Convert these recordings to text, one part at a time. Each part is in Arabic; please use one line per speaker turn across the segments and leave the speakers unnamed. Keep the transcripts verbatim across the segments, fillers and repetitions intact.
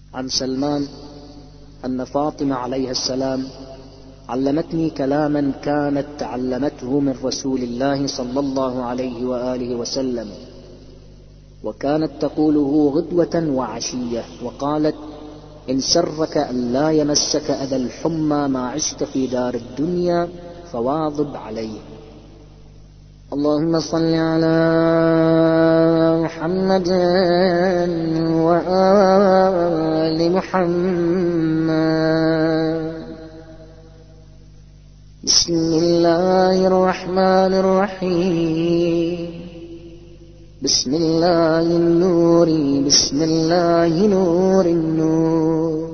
عن سلمان أن فاطمة عليها السلام علمتني كلاما كانت تعلمته من رسول الله صلى الله عليه وآله وسلم، وكانت تقوله غدوة وعشية، وقالت: إن سرك أن لا يمسك أذى الحمى ما عشت في دار الدنيا فواظب عليه. اللهم صل على محمد وآل محمد. بسم الله الرحمن الرحيم. بسم الله النور، بسم الله نور النور،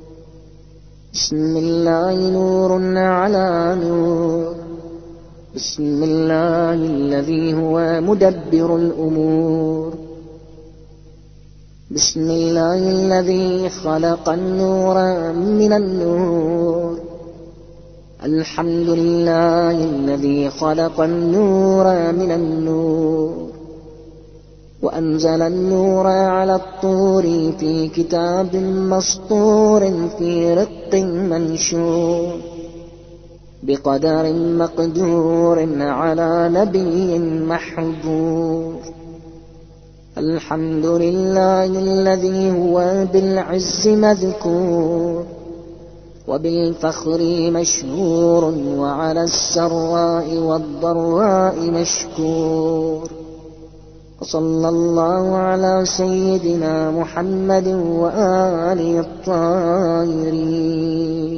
بسم الله نور على نور، بسم الله الذي هو مدبر الأمور، بسم الله الذي خلق النور من النور، الحمد لله الذي خلق النور من النور، وأنزل النور على الطور في كتاب مسطور في رق منشور بقدر مقدور على نبي محجور. الحمد لله الذي هو بالعز مذكور وبالفخر مشهور وعلى السراء والضراء مشكور. وصلى الله على سيدنا محمد وآله الطاهرين.